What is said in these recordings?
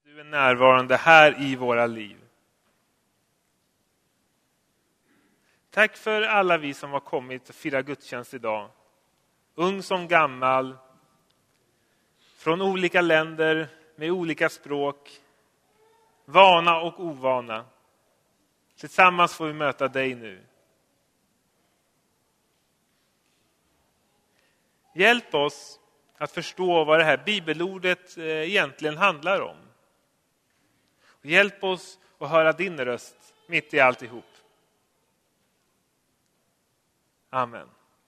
Du är närvarande här i våra liv. Tack för alla vi som har kommit att fira gudstjänst idag. Ung som gammal. Från olika länder med olika språk. Vana och ovana. Tillsammans får vi möta dig nu. Hjälp oss att förstå vad det här bibelordet egentligen handlar om. Hjälp oss att höra din röst mitt i alltihop. Amen.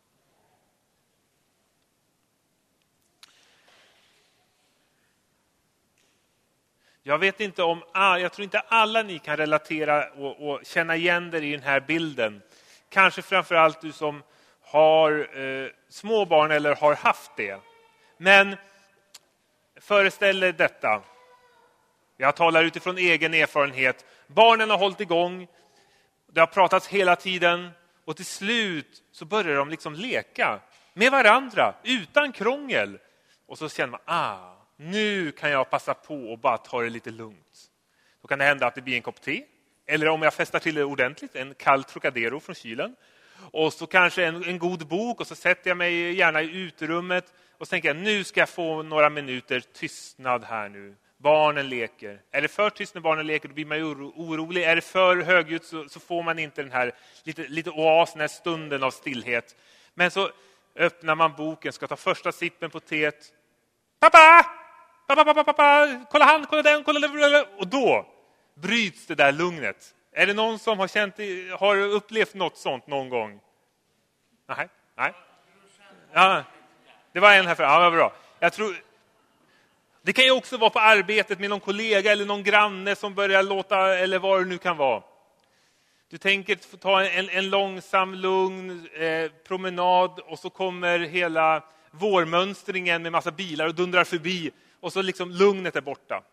Jag vet inte om, jag tror inte alla ni kan relatera och känna igen er i den här bilden. Kanske framförallt du som har små barn eller har haft det. Men föreställ er detta. Jag talar utifrån egen erfarenhet. Barnen har hållit igång. Det har pratats hela tiden. Och till slut så börjar de liksom leka med varandra utan krångel. Och så känner man, nu kan jag passa på och bara ta det lite lugnt. Då kan det hända att det blir en kopp te. Eller om jag festar till det ordentligt, en kall Trocadero från kylen. Och så kanske en god bok och så sätter jag mig gärna i uterummet. Och så tänker jag, nu ska jag få några minuter tystnad här nu. Barnen leker. Är det för tyst när barnen leker då blir man orolig. Är det för högljutt så får man inte den här lite oas, den här stunden av stillhet. Men så öppnar man boken, ska ta första sippen på teet. Pappa! Kolla han, kolla den, kolla den. Och då bryts det där lugnet. Är det någon som har upplevt något sånt någon gång? Nej. Ja, det var en här för. Ja, vad bra. Jag tror det kan ju också vara på arbetet med någon kollega eller någon granne som börjar låta, eller vad det nu kan vara. Du tänker ta en långsam, lugn promenad och så kommer hela vårmönstringen med massa bilar och dundrar förbi och så liksom lugnet är borta.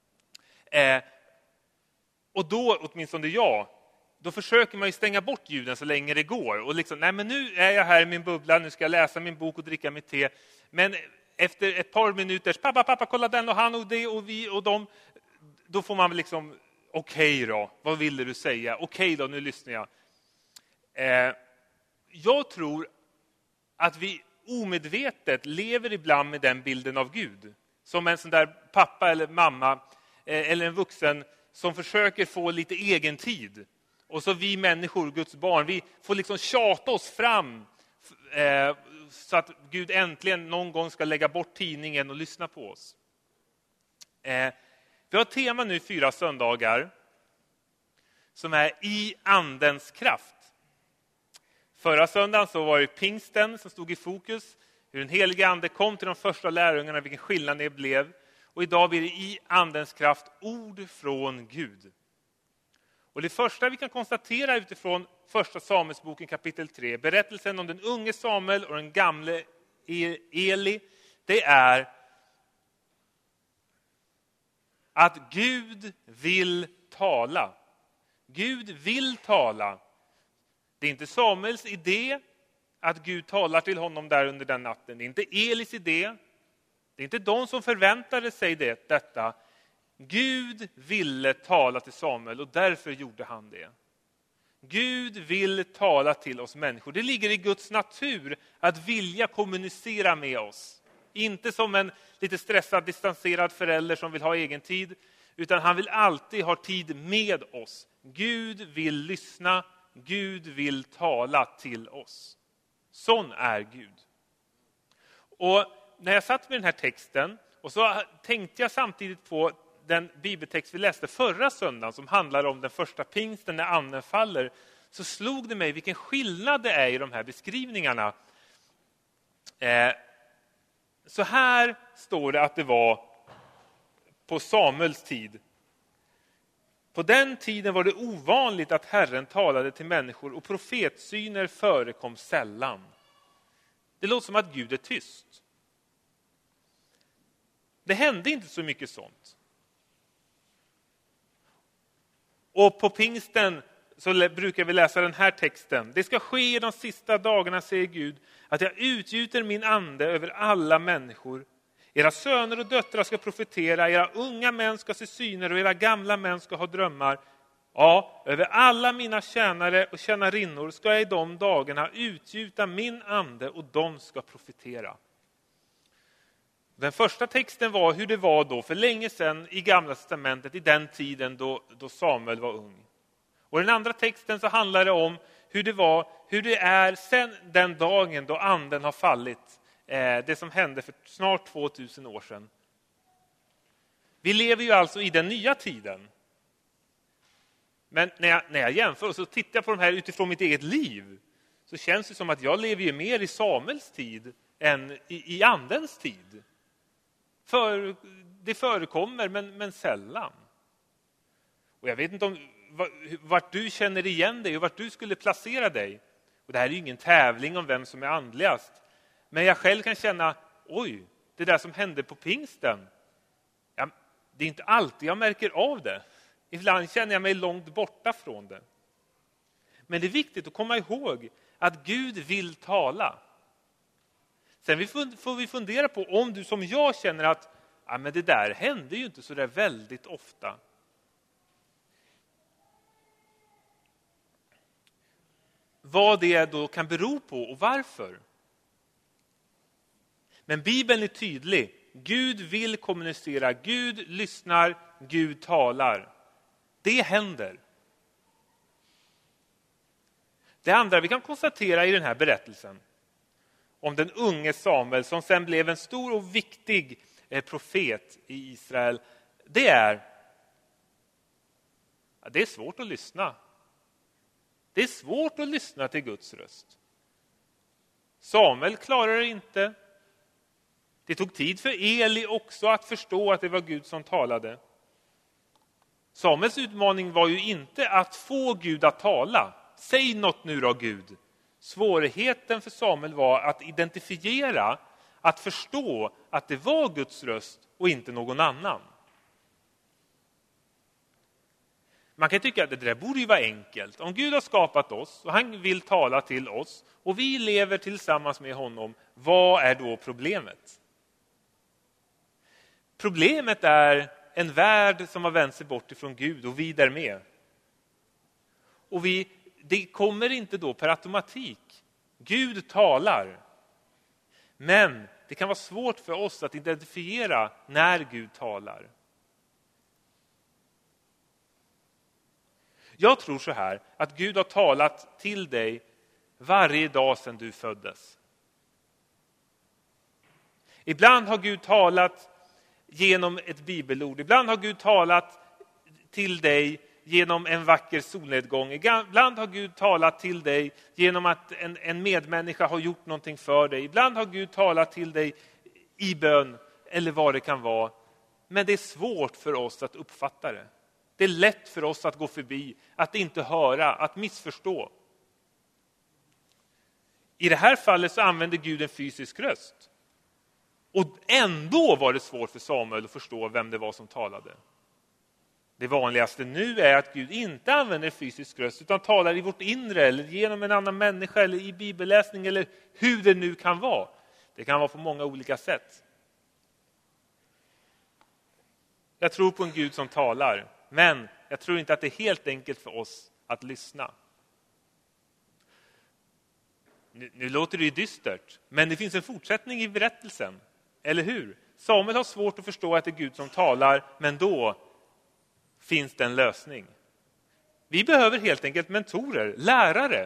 Och då, åtminstone då försöker man ju stänga bort ljuden så länge det går. Och liksom, nej men nu är jag här i min bubbla, nu ska jag läsa min bok och dricka mitt te. Men efter ett par minuters, pappa, kolla den och han och det och vi och dem. Då får man liksom, okej då, vad ville du säga? Okej då, nu lyssnar jag. Jag tror att vi omedvetet lever ibland med den bilden av Gud. Som en sån där pappa eller mamma eller en vuxen som försöker få lite egen tid. Och så vi människor, Guds barn, vi får liksom tjata oss fram så att Gud äntligen någon gång ska lägga bort tidningen och lyssna på oss. Vi har ett tema nu 4 söndagar som är i andens kraft. Förra söndagen så var det pingsten som stod i fokus. Hur den helige ande kom till de första lärjungarna, vilken skillnad det blev. Och idag blir det i andens kraft ord från Gud. Och det första vi kan konstatera utifrån första Samuelsboken kapitel 3, berättelsen om den unge Samuel och den gamle Eli, det är att Gud vill tala. Gud vill tala. Det är inte Samuels idé att Gud talar till honom där under den natten. Det är inte Elis idé. Det är inte de som förväntade sig detta. Gud ville tala till Samuel och därför gjorde han det. Gud vill tala till oss människor. Det ligger i Guds natur att vilja kommunicera med oss. Inte som en lite stressad, distanserad förälder som vill ha egen tid. Utan han vill alltid ha tid med oss. Gud vill lyssna. Gud vill tala till oss. Sån är Gud. Och när jag satt med den här texten och så tänkte jag samtidigt på den bibeltext vi läste förra söndagen som handlar om den första pingsten när anden faller, så slog det mig vilken skillnad det är i de här beskrivningarna. Så här står det att det var på Samuels tid. På den tiden var det ovanligt att Herren talade till människor och profetsyner förekom sällan. Det låter som att Gud är tyst. Det hände inte så mycket sånt. Och på pingsten så brukar vi läsa den här texten. Det ska ske i de sista dagarna, säger Gud, att jag utgjuter min ande över alla människor. Era söner och döttrar ska profetera, era unga män ska se syner och era gamla män ska ha drömmar. Ja, över alla mina tjänare och tjänarinnor ska jag i de dagarna utgjuta min ande och de ska profetera. Den första texten var hur det var då för länge sedan i Gamla testamentet, i den tiden då Samuel var ung. Och den andra texten så handlar det om hur det är sen den dagen då anden har fallit. Det som hände för snart 2000 år sedan. Vi lever ju alltså i den nya tiden. Men när jag jämför och så tittar jag på de här utifrån mitt eget liv, så känns det som att jag lever ju mer i Samuels tid än i andens tid. För det förekommer men sällan. Och jag vet inte om vart du känner igen dig och vart du skulle placera dig. Och det här är ju ingen tävling om vem som är andligast. Men jag själv kan känna, oj, det där som hände på pingsten. Ja, det är inte alltid jag märker av det. Ibland känner jag mig långt borta från det. Men det är viktigt att komma ihåg att Gud vill tala. Sen får vi fundera på om du som jag känner att men det där händer ju inte så där väldigt ofta. Vad det då kan bero på och varför. Men Bibeln är tydlig. Gud vill kommunicera. Gud lyssnar. Gud talar. Det händer. Det andra vi kan konstatera i den här berättelsen om den unge Samuel som sen blev en stor och viktig profet i Israel, det är svårt att lyssna. Det är svårt att lyssna till Guds röst. Samuel klarar det inte. Det tog tid för Eli också att förstå att det var Gud som talade. Samuels utmaning var ju inte att få Gud att tala. Säg något nu då, Gud. Svårigheten för Samuel var att identifiera, att förstå att det var Guds röst och inte någon annan. Man kan tycka att det där borde ju vara enkelt. Om Gud har skapat oss och han vill tala till oss och vi lever tillsammans med honom, vad är då problemet? Problemet är en värld som har vänt sig bort ifrån Gud och vi där med. Och det kommer inte då per automatik. Gud talar. Men det kan vara svårt för oss att identifiera när Gud talar. Jag tror så här att Gud har talat till dig varje dag sedan du föddes. Ibland har Gud talat genom ett bibelord. Ibland har Gud talat till dig genom en vacker solnedgång. Ibland har Gud talat till dig genom att en medmänniska har gjort någonting för dig. Ibland har Gud talat till dig i bön eller vad det kan vara. Men det är svårt för oss att uppfatta det. Det är lätt för oss att gå förbi, att inte höra, att missförstå. I det här fallet så använde Gud en fysisk röst. Och ändå var det svårt för Samuel att förstå vem det var som talade. Det vanligaste nu är att Gud inte använder fysisk röst utan talar i vårt inre eller genom en annan människa eller i bibelläsning eller hur det nu kan vara. Det kan vara på många olika sätt. Jag tror på en Gud som talar, men jag tror inte att det är helt enkelt för oss att lyssna. Nu låter det ju dystert, men det finns en fortsättning i berättelsen. Eller hur? Samuel har svårt att förstå att det är Gud som talar, men då finns det en lösning. Vi behöver helt enkelt mentorer, lärare.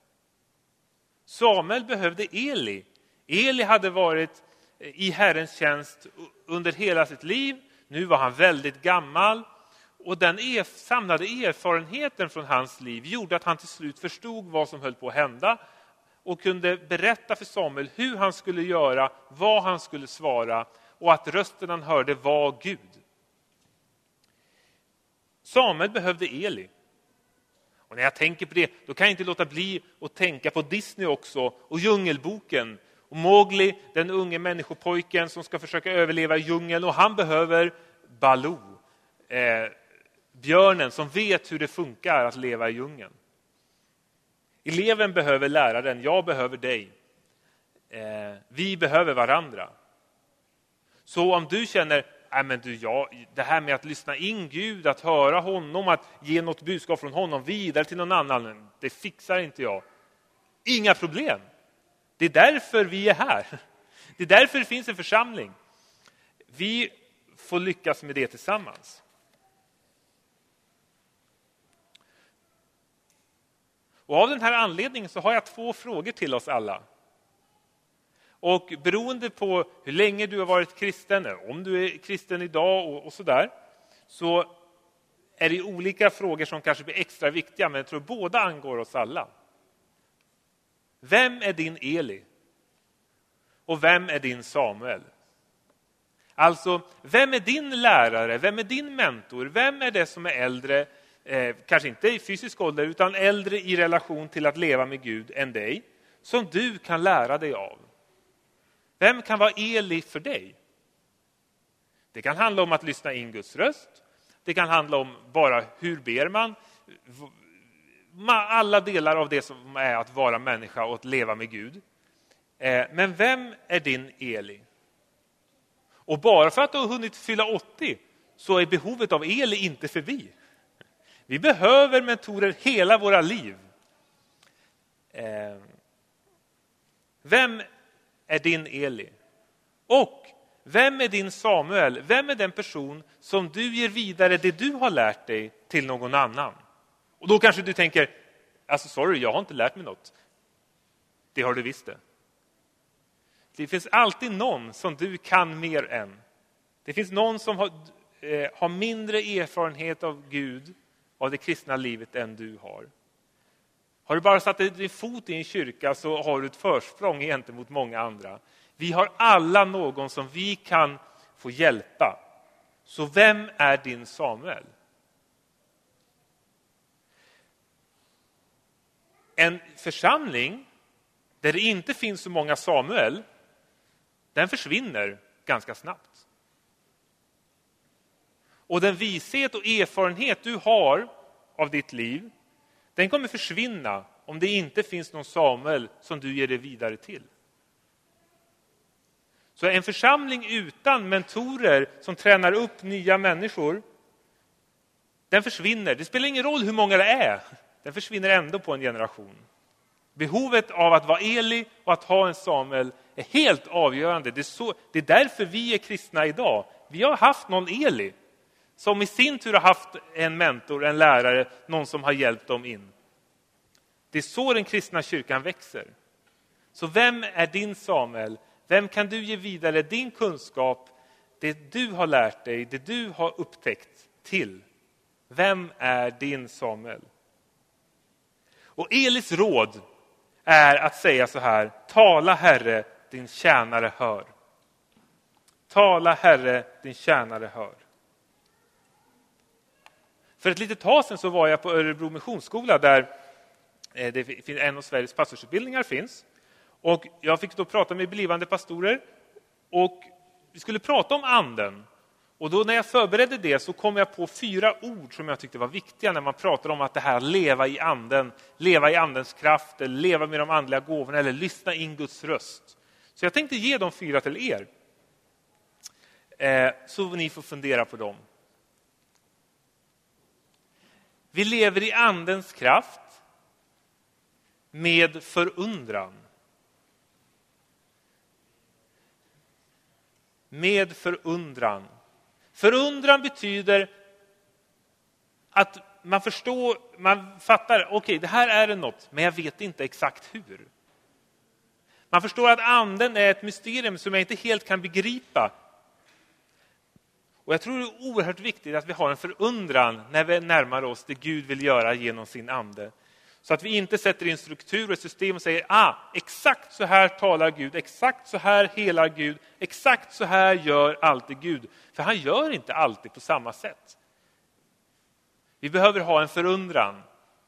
Samuel behövde Eli. Eli hade varit i Herrens tjänst under hela sitt liv. Nu var han väldigt gammal. Och den samlade erfarenheten från hans liv gjorde att han till slut förstod vad som höll på att hända. Och kunde berätta för Samuel hur han skulle göra, vad han skulle svara. Och att rösten han hörde var Gud. Samuel behövde Eli. Och när jag tänker på det, då kan jag inte låta bli att tänka på Disney också. Och Djungelboken. Och Mowgli, den unge människopojken som ska försöka överleva i djungeln. Och han behöver Baloo. Björnen som vet hur det funkar att leva i djungeln. Eleven behöver läraren, jag behöver dig. Vi behöver varandra. Så om du känner, det här med att lyssna in Gud, att höra honom, att ge något budskap från honom vidare till någon annan, det fixar inte jag. Inga problem. Det är därför vi är här. Det är därför det finns en församling. Vi får lyckas med det tillsammans. Och av den här anledningen så har jag 2 frågor till oss alla. Och beroende på hur länge du har varit kristen, om du är kristen idag och sådär, så är det olika frågor som kanske blir extra viktiga, men jag tror båda angår oss alla. Vem är din Eli? Och vem är din Samuel? Alltså, vem är din lärare? Vem är din mentor? Vem är det som är äldre, kanske inte i fysisk ålder, utan äldre i relation till att leva med Gud än dig, som du kan lära dig av? Vem kan vara Eli för dig? Det kan handla om att lyssna in Guds röst. Det kan handla om bara hur ber man. Alla delar av det som är att vara människa och att leva med Gud. Men vem är din Eli? Och bara för att du har hunnit fylla 80 så är behovet av Eli inte förbi. Vi behöver mentorer hela våra liv. Vem är din Eli? Och vem är din Samuel? Vem är den person som du ger vidare det du har lärt dig till någon annan? Och då kanske du tänker, jag har inte lärt mig något. Det har du visst det. Det finns alltid någon som du kan mer än. Det finns någon som har mindre erfarenhet av Gud, av det kristna livet än du har. Har du bara satt din fot i en kyrka så har du ett försprång gentemot många andra. Vi har alla någon som vi kan få hjälpa. Så vem är din Samuel? En församling där det inte finns så många Samuel, den försvinner ganska snabbt. Och den vishet och erfarenhet du har av ditt liv, den kommer försvinna om det inte finns någon Samuel som du ger det vidare till. Så en församling utan mentorer som tränar upp nya människor, den försvinner. Det spelar ingen roll hur många det är. Den försvinner ändå på en generation. Behovet av att vara Eli och att ha en Samuel är helt avgörande. Det är därför vi är kristna idag. Vi har haft någon Eli som i sin tur har haft en mentor, en lärare, någon som har hjälpt dem in. Det är så den kristna kyrkan växer. Så vem är din Samuel? Vem kan du ge vidare din kunskap, det du har lärt dig, det du har upptäckt till? Vem är din Samuel? Och Elis råd är att säga så här: tala Herre, din tjänare hör. Tala Herre, din tjänare hör. För ett litet tag sedan så var jag på Örebro Missionsskola där en av Sveriges pastorsutbildningar finns. Och jag fick då prata med blivande pastorer och vi skulle prata om anden. Och då när jag förberedde det så kom jag på 4 ord som jag tyckte var viktiga när man pratar om att det här leva i anden, leva i andens kraft, eller leva med de andliga gåvorna eller lyssna in Guds röst. Så jag tänkte ge de 4 till er. Så ni får fundera på dem. Vi lever i andens kraft med förundran. Med förundran. Förundran betyder att man fattar, okej, det här är det något, men jag vet inte exakt hur. Man förstår att anden är ett mysterium som jag inte helt kan begripa. Och jag tror det är oerhört viktigt att vi har en förundran när vi närmar oss det Gud vill göra genom sin ande. Så att vi inte sätter in struktur och system och säger, exakt så här talar Gud, exakt så här helar Gud, exakt så här gör alltid Gud. För han gör inte alltid på samma sätt. Vi behöver ha en förundran.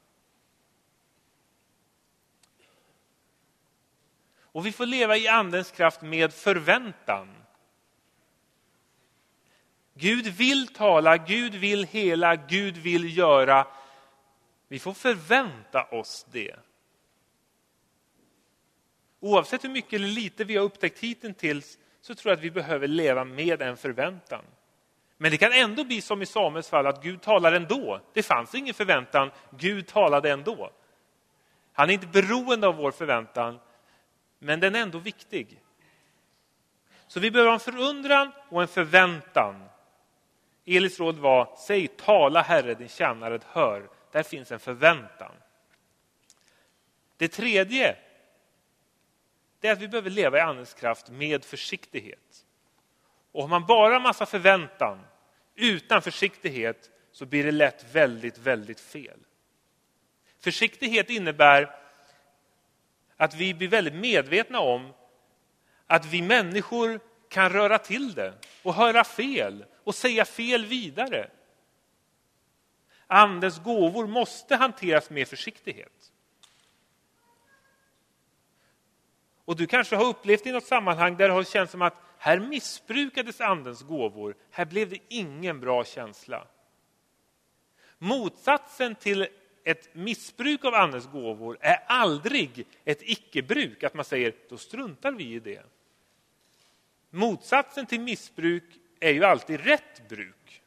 Och vi får leva i andens kraft med förväntan. Gud vill tala, Gud vill hela, Gud vill göra. Vi får förvänta oss det. Oavsett hur mycket eller lite vi har upptäckt hittills så tror jag att vi behöver leva med en förväntan. Men det kan ändå bli som i Samuels fall att Gud talar ändå. Det fanns ingen förväntan, Gud talade ändå. Han är inte beroende av vår förväntan, men den är ändå viktig. Så vi behöver en förundran och en förväntan. Elis råd var, säg tala Herre, din tjänare hör. Där finns en förväntan. Det tredje är att vi behöver leva i andens kraft med försiktighet. Och om man bara har massa förväntan utan försiktighet så blir det lätt väldigt, väldigt fel. Försiktighet innebär att vi blir väldigt medvetna om att vi människor kan röra till det och höra fel och säga fel vidare. Andens gåvor måste hanteras med försiktighet. Och du kanske har upplevt i något sammanhang där det har känts som att här missbrukades andens gåvor. Här blev det ingen bra känsla. Motsatsen till ett missbruk av andens gåvor är aldrig ett icke-bruk. Att man säger, då struntar vi i det. Motsatsen till missbruk är ju alltid rätt bruk.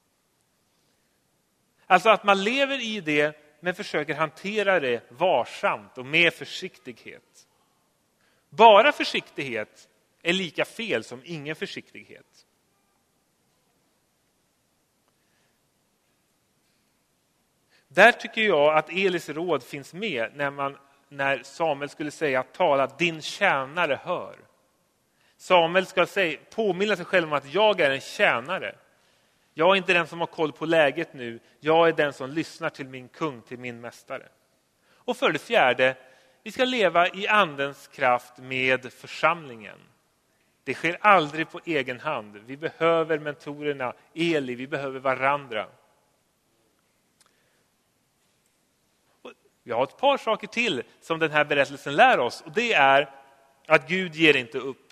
Alltså att man lever i det men försöker hantera det varsamt och med försiktighet. Bara försiktighet är lika fel som ingen försiktighet. Där tycker jag att Elis råd finns med när Samuel skulle säga tala, din tjänare hör. Samuel ska påminna sig själv om att jag är en tjänare. Jag är inte den som har koll på läget nu. Jag är den som lyssnar till min kung, till min mästare. Och för det fjärde, vi ska leva i andens kraft med församlingen. Det sker aldrig på egen hand. Vi behöver mentorerna, Eli, vi behöver varandra. Vi har ett par saker till som den här berättelsen lär oss. Och det är att Gud ger inte upp.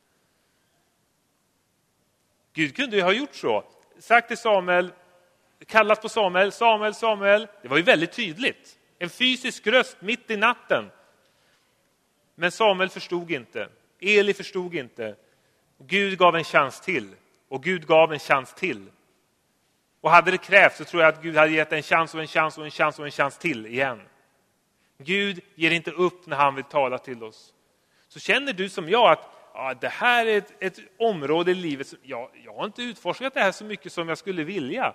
Gud kunde ju ha gjort så. Sagt till Samuel, kallat på Samuel, Samuel, Samuel. Det var ju väldigt tydligt. En fysisk röst mitt i natten. Men Samuel förstod inte. Eli förstod inte. Gud gav en chans till. Och Gud gav en chans till. Och hade det krävts så tror jag att Gud hade gett en chans och en chans och en chans och en chans till igen. Gud ger inte upp när han vill tala till oss. Så känner du som jag att det här är ett område i livet som jag har inte utforskat det här så mycket som jag skulle vilja.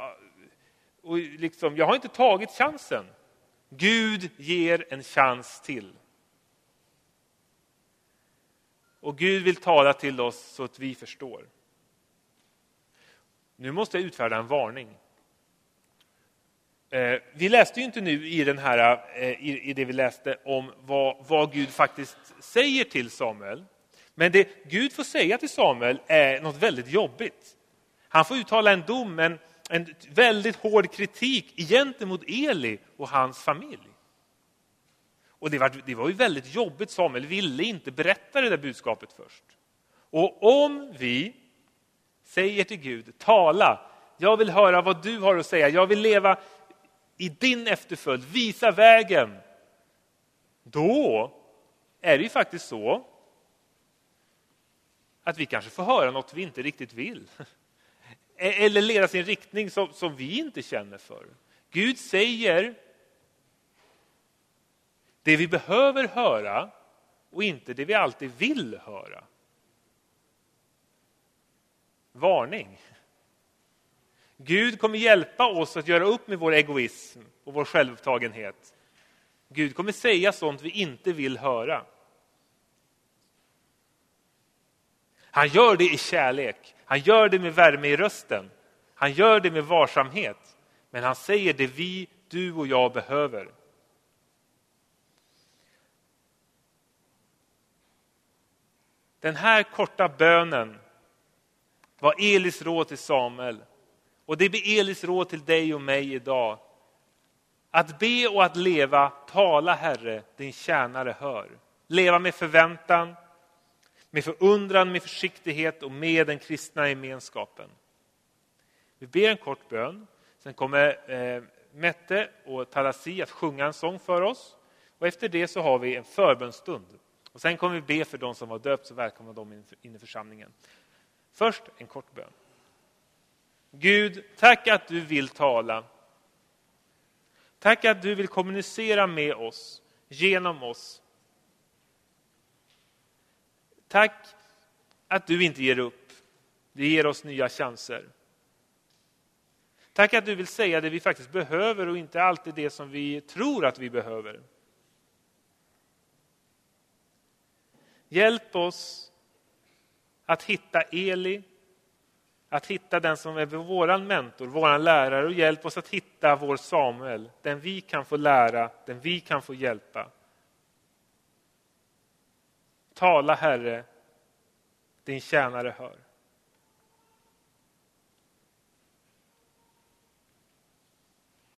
Jag har inte tagit chansen. Gud ger en chans till. Och Gud vill tala till oss så att vi förstår. Nu måste jag utfärda en varning. Vi läste ju inte nu i den här i det vi läste om vad Gud faktiskt säger till Samuel. Men det Gud får säga till Samuel är något väldigt jobbigt. Han får uttala en dom, en väldigt hård kritik gentemot Eli och hans familj. Och det var ju väldigt jobbigt. Samuel ville inte berätta det där budskapet först. Och om vi säger till Gud, tala, jag vill höra vad du har att säga. Jag vill leva i din efterföljd, visa vägen. Då är det ju faktiskt så att vi kanske får höra något vi inte riktigt vill. Eller ledas i en riktning som vi inte känner för. Gud säger det vi behöver höra och inte det vi alltid vill höra. Varning. Gud kommer hjälpa oss att göra upp med vår egoism och vår självupptagenhet. Gud kommer säga sånt vi inte vill höra. Han gör det i kärlek. Han gör det med värme i rösten. Han gör det med varsamhet. Men han säger det du och jag behöver. Den här korta bönen var Elis råd till Samuel. Och det blir Elis råd till dig och mig idag. Att be och att leva, tala Herre, din tjänare hör. Leva med förväntan, med förundran, med försiktighet och med den kristna gemenskapen. Vi ber en kort bön. Sen kommer Mette och Talasi att sjunga en sång för oss. Och efter det så har vi en förbönstund. Och sen kommer vi be för de som var döpt och välkomna dem in i församlingen. Först en kort bön. Gud, tack att du vill tala. Tack att du vill kommunicera med oss, genom oss. Tack att du inte ger upp. Du ger oss nya chanser. Tack att du vill säga det vi faktiskt behöver och inte alltid det som vi tror att vi behöver. Hjälp oss att hitta Eli, att hitta den som är våran mentor, våran lärare, och hjälp oss att hitta vår Samuel, den vi kan få lära, den vi kan få hjälpa. Tala, Herre, din tjänare hör.